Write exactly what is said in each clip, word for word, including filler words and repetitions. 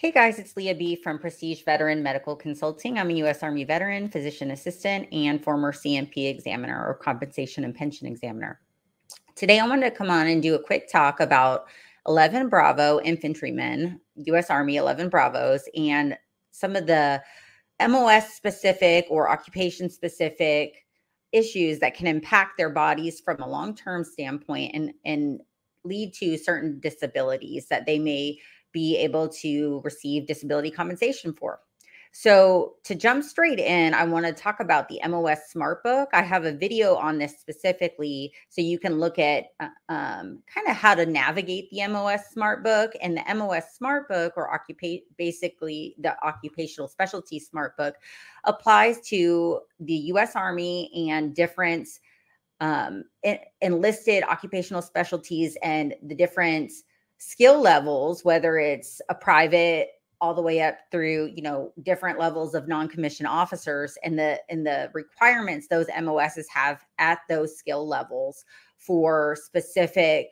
Hey guys, it's Leah B from Prestige Veteran Medical Consulting. I'm a U S Army veteran, physician assistant, and former C M P examiner or compensation and pension examiner. Today, I wanted to come on and do a quick talk about eleven Bravo infantrymen, U S Army eleven Bravos, and some of the M O S specific or occupation specific issues that can impact their bodies from a long-term standpoint and, and lead to certain disabilities that they may be able to receive disability compensation for. So to jump straight in, I want to talk about the M O S Smart Book. I have a video on this specifically so you can look at uh, um, kind of how to navigate the M O S Smart Book. And the M O S Smart Book, or occupa- basically the Occupational Specialty Smart Book, applies to the U S Army and different um, enlisted occupational specialties and the different skill levels, whether it's a private all the way up through, you know, different levels of non-commissioned officers, and the and the requirements those M O Ss have at those skill levels for specific,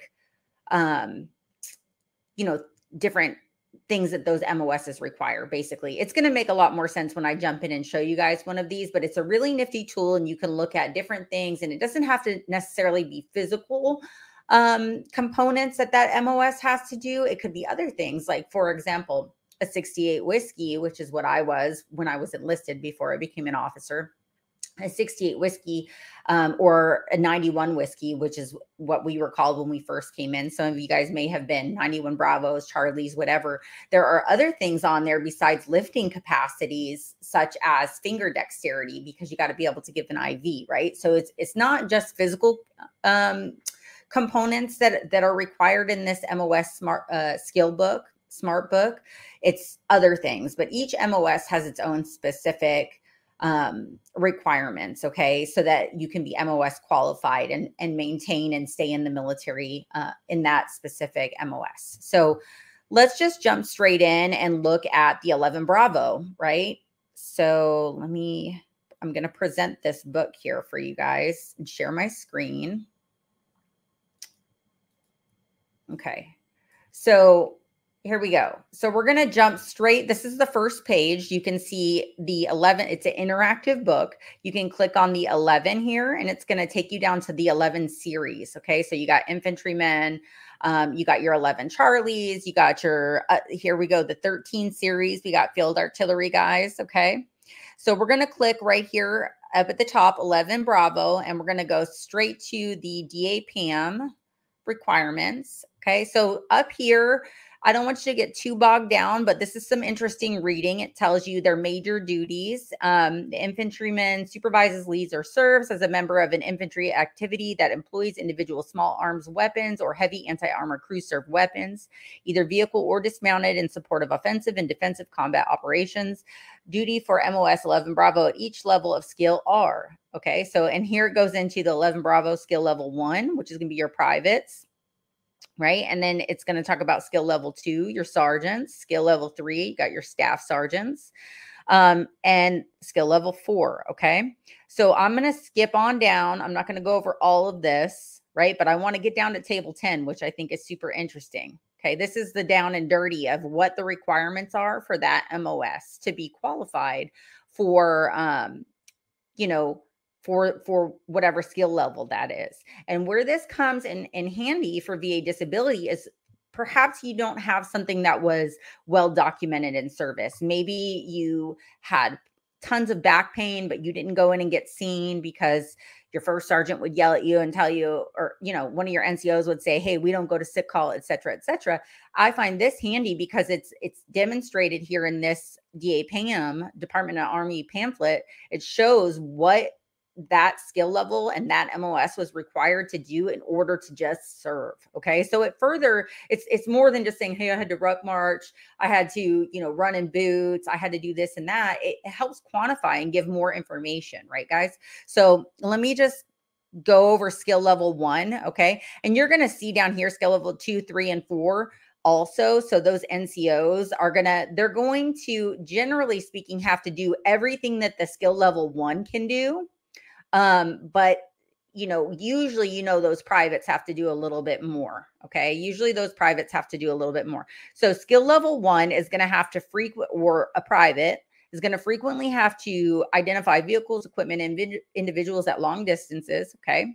um, you know, different things that those M O Ss require. Basically, it's going to make a lot more sense when I jump in and show you guys one of these, but it's a really nifty tool and you can look at different things, and it doesn't have to necessarily be physical um, components that that M O S has to do. It could be other things, like, for example, a sixty-eight whiskey, which is what I was when I was enlisted before I became an officer. A sixty-eight whiskey um, or a ninety-one whiskey, which is what we were called when we first came in. Some of you guys may have been ninety-one Bravos, Charlies, whatever. There are other things on there besides lifting capacities, such as finger dexterity, because you got to be able to give an I V, right? So it's it's not just physical um, components that that are required in this M O S smart uh, skill book, smart book. It's other things, but each M O S has its own specific um, requirements. Okay. So that you can be M O S qualified and, and maintain and stay in the military uh, in that specific M O S. So let's just jump straight in and look at the eleven Bravo, right? So let me, I'm going to present this book here for you guys and share my screen. Okay. So here we go. So we're going to jump straight. This is the first page. You can see the eleven. It's an interactive book. You can click on the eleven here, and it's going to take you down to the eleven series. Okay. So you got infantrymen. Um, you got your eleven Charlies. You got your, uh, here we go, the thirteen series. We got field artillery guys. Okay. So we're going to click right here up at the top, eleven Bravo, and we're going to go straight to the D A P A M requirements. Okay. So up here, I don't want you to get too bogged down, but this is some interesting reading. It tells you their major duties. Um, the infantryman supervises, leads, or serves as a member of an infantry activity that employs individual small arms weapons or heavy anti-armor crew-served weapons, either vehicle or dismounted, in support of offensive and defensive combat operations. Duty for M O S eleven Bravo at each level of skill are. Okay, so, and here it goes into the eleven Bravo skill level one, which is going to be your privates. Right. And then it's going to talk about skill level two, your sergeants, skill level three, you got your staff sergeants, um, and skill level four. Okay. So I'm going to skip on down. I'm not going to go over all of this. Right. But I want to get down to table ten, which I think is super interesting. Okay. This is the down and dirty of what the requirements are for that M O S to be qualified for, um, you know, for for whatever skill level that is. And where this comes in, in handy for V A disability is perhaps you don't have something that was well documented in service. Maybe you had tons of back pain, but you didn't go in and get seen because your first sergeant would yell at you and tell you, or, you know, one of your N C Os would say, hey, we don't go to sick call, et cetera, et cetera. I find this handy because it's it's demonstrated here in this D A P A M, Department of Army pamphlet. It shows what that skill level and that M O S was required to do in order to just serve. Okay. So it further, it's, it's more than just saying, hey, I had to ruck march. I had to, you know, run in boots. I had to do this and that. It, it helps quantify and give more information. Right, guys? So let me just go over skill level one. Okay. And you're going to see down here, skill level two, three, and four also. So those N C Os are going to, they're going to, generally speaking, have to do everything that the skill level one can do. Um, but you know, usually, you know, those privates have to do a little bit more. Okay. Usually those privates have to do a little bit more. So skill level one is going to have to frequent, or a private is going to frequently have to identify vehicles, equipment, and vid- individuals at long distances. Okay.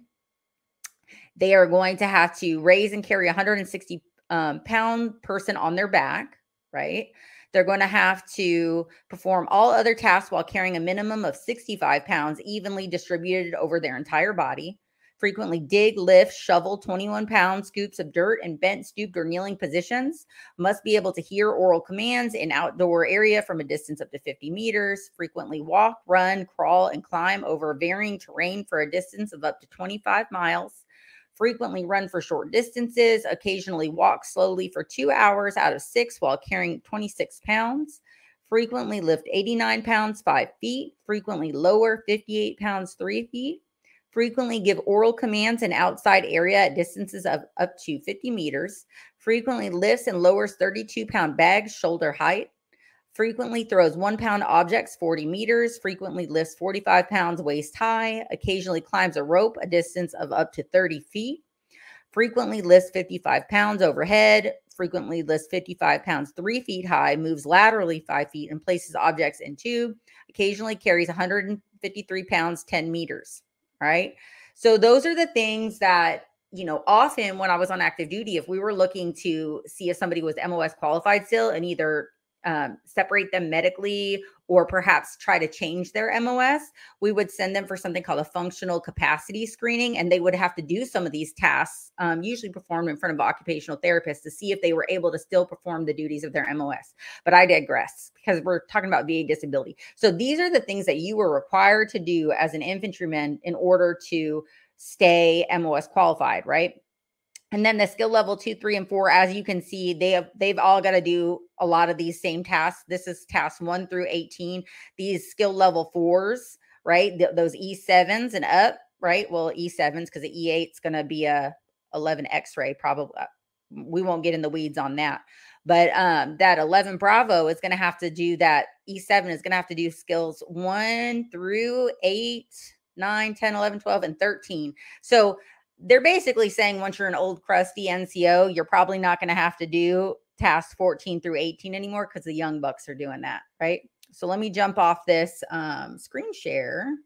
They are going to have to raise and carry a one hundred sixty um, pound person on their back, right? They're going to have to perform all other tasks while carrying a minimum of sixty-five pounds evenly distributed over their entire body. Frequently dig, lift, shovel twenty-one pound scoops of dirt in bent, stooped, or kneeling positions. Must be able to hear oral commands in outdoor area from a distance up to fifty meters. Frequently walk, run, crawl, and climb over varying terrain for a distance of up to twenty-five miles. Frequently run for short distances, occasionally walk slowly for two hours out of six while carrying twenty-six pounds. Frequently lift eighty-nine pounds, five feet. Frequently lower fifty-eight pounds, three feet. Frequently give oral commands in outside area at distances of up to fifty meters. Frequently lifts and lowers thirty-two pound bags, shoulder height. Frequently throws one pound objects forty meters, frequently lifts forty-five pounds waist high, occasionally climbs a rope a distance of up to thirty feet, frequently lifts fifty-five pounds overhead, frequently lifts fifty-five pounds three feet high, moves laterally five feet and places objects in tube, occasionally carries one hundred fifty-three pounds ten meters, right? So those are the things that, you know, often when I was on active duty, if we were looking to see if somebody was M O S qualified still and either Um, separate them medically or perhaps try to change their M O S, we would send them for something called a functional capacity screening, and they would have to do some of these tasks, um, usually performed in front of occupational therapists, to see if they were able to still perform the duties of their M O S. But I digress because we're talking about V A disability. So these are the things that you were required to do as an infantryman in order to stay M O S qualified, right? And then the skill level two, three, and four, as you can see, they have, they've all got to do a lot of these same tasks. This is tasks one through eighteen. These skill level fours, right? Th- those E sevens and up, right? Well, E sevens, because the E eight is going to be a eleven X-ray probably. We won't get in the weeds on that. But um, that eleven Bravo is going to have to do that. E seven is going to have to do skills one through eight, nine, ten, eleven, twelve, and thirteen. So they're basically saying once you're an old crusty N C O, you're probably not going to have to do tasks fourteen through eighteen anymore because the young bucks are doing that, right? So let me jump off this um, screen share.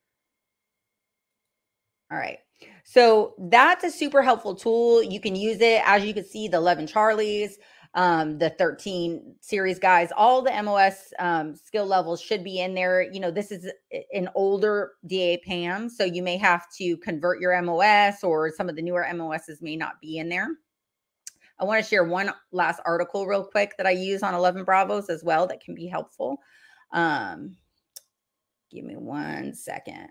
All right. So that's a super helpful tool. You can use it. As you can see, the eleven Charlies, um, the thirteen series guys, all the M O S um, skill levels should be in there. You know, this is an older D A P A M, so you may have to convert your M O S, or some of the newer M O Ss may not be in there. I want to share one last article real quick that I use on eleven Bravos as well that can be helpful. Um, give me one second.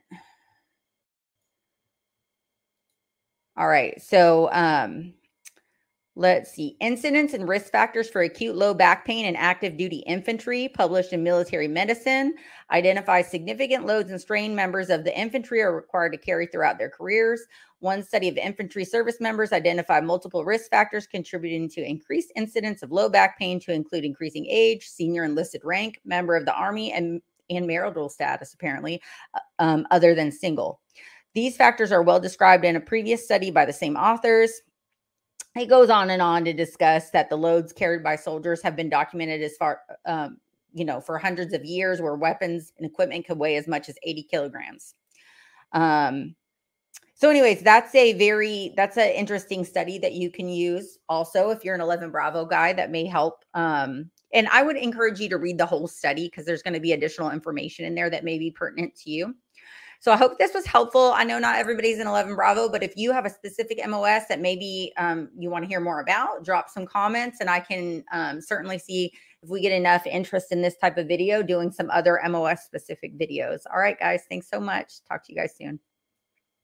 All right. So um, let's see. Incidents and risk factors for acute low back pain in active duty infantry, published in Military Medicine, identifies significant loads and strain members of the infantry are required to carry throughout their careers. One study of infantry service members identified multiple risk factors contributing to increased incidence of low back pain, to include increasing age, senior enlisted rank, member of the Army, and, and marital status, apparently, um, other than single. These factors are well described in a previous study by the same authors. It goes on and on to discuss that the loads carried by soldiers have been documented as far, um, you know, for hundreds of years, where weapons and equipment could weigh as much as eighty kilograms. Um, so anyways, that's a very, that's an interesting study that you can use also if you're an eleven Bravo guy. That may help. Um, and I would encourage you to read the whole study, because there's going to be additional information in there that may be pertinent to you. So I hope this was helpful. I know not everybody's in eleven Bravo, but if you have a specific M O S that maybe um, you want to hear more about, drop some comments, and I can um, certainly see if we get enough interest in this type of video, doing some other M O S specific videos. All right, guys, thanks so much. Talk to you guys soon.